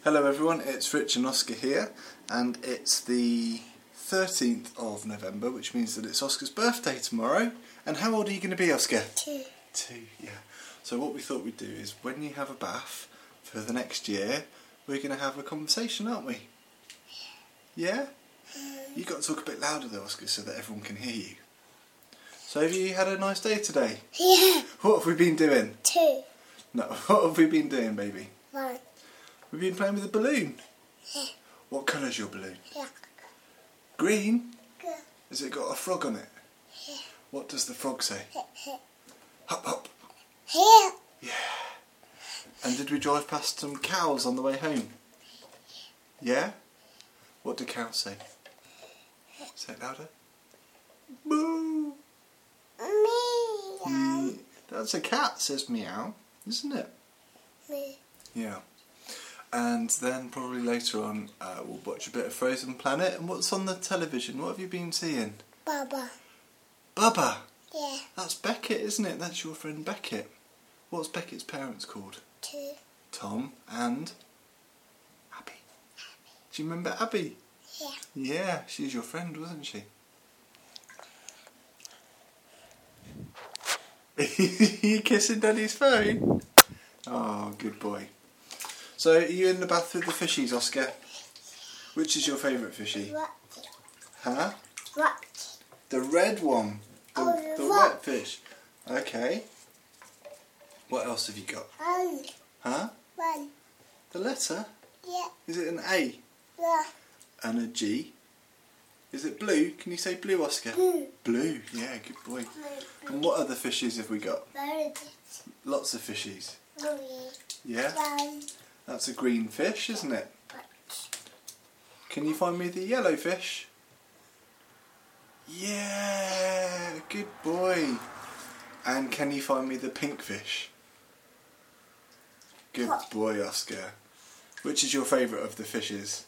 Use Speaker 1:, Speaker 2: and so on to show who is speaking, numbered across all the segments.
Speaker 1: Hello everyone, it's Rich and Oscar here, and it's the 13th of November, which means that it's Oscar's birthday tomorrow. And how old are you going to be, Oscar?
Speaker 2: 2.
Speaker 1: 2, yeah. So what we thought we'd do is, when you have a bath for the next year, we're going to have a conversation, aren't we? Yeah? You've got to talk a bit louder though, Oscar, so that everyone can hear you. So have you had a nice day today?
Speaker 2: Yeah.
Speaker 1: What have we been doing?
Speaker 2: 2.
Speaker 1: No, what have we been doing, baby?
Speaker 2: 1.
Speaker 1: We've been playing with a balloon.
Speaker 2: Yeah.
Speaker 1: What colour's your balloon?
Speaker 2: Yeah.
Speaker 1: Green?
Speaker 2: Good.
Speaker 1: Has it got a frog on it?
Speaker 2: Yeah.
Speaker 1: What does the frog say?
Speaker 2: Hip.
Speaker 1: Hop, hop.
Speaker 2: Here.
Speaker 1: Yeah. And did we drive past some cows on the way home? Yeah? What do cows say? Say it louder. Moo!
Speaker 2: Meow.
Speaker 1: That's a cat says meow, isn't it?
Speaker 2: Me.
Speaker 1: Yeah. And then probably later on we'll watch a bit of Frozen Planet. And what's on the television? What have you been seeing?
Speaker 2: Baba.
Speaker 1: Bubba!
Speaker 2: Yeah.
Speaker 1: That's Beckett, isn't it? That's your friend Beckett. What's Beckett's parents called?
Speaker 2: 2.
Speaker 1: Tom and Abby. Do you remember Abby?
Speaker 2: Yeah.
Speaker 1: Yeah, she's your friend, wasn't she? You kissing Daddy's phone? Oh, good boy. So, are you in the bath with the fishies, Oscar? Which is your favourite fishy?
Speaker 2: What?
Speaker 1: Huh?
Speaker 2: What?
Speaker 1: The red one. The
Speaker 2: what?
Speaker 1: wet fish. Okay. What else have you got?
Speaker 2: 1.
Speaker 1: Huh?
Speaker 2: 1.
Speaker 1: The letter?
Speaker 2: Yeah.
Speaker 1: Is it an A?
Speaker 2: Yeah.
Speaker 1: And a G? Is it blue? Can you say blue, Oscar?
Speaker 2: Blue.
Speaker 1: Blue, yeah, good boy. And what other fishies have we got?
Speaker 2: Bird.
Speaker 1: Lots of fishies.
Speaker 2: Blue.
Speaker 1: Yeah?
Speaker 2: 1.
Speaker 1: That's a green fish, isn't it? Can you find me the yellow fish? Yeah, good boy. And can you find me the pink fish? Good boy, Oscar. Which is your favourite of the fishes?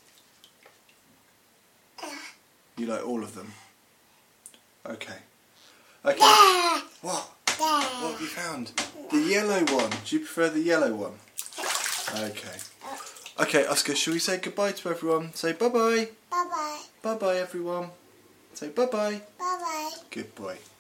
Speaker 1: You like all of them? Okay. Okay.
Speaker 2: Yeah.
Speaker 1: What?
Speaker 2: Yeah.
Speaker 1: What have you found? The yellow one. Do you prefer the yellow one? Okay. Okay, Oscar, shall we say goodbye to everyone? Say bye-bye.
Speaker 2: Bye-bye.
Speaker 1: Bye-bye, everyone. Say bye-bye.
Speaker 2: Bye-bye.
Speaker 1: Good boy.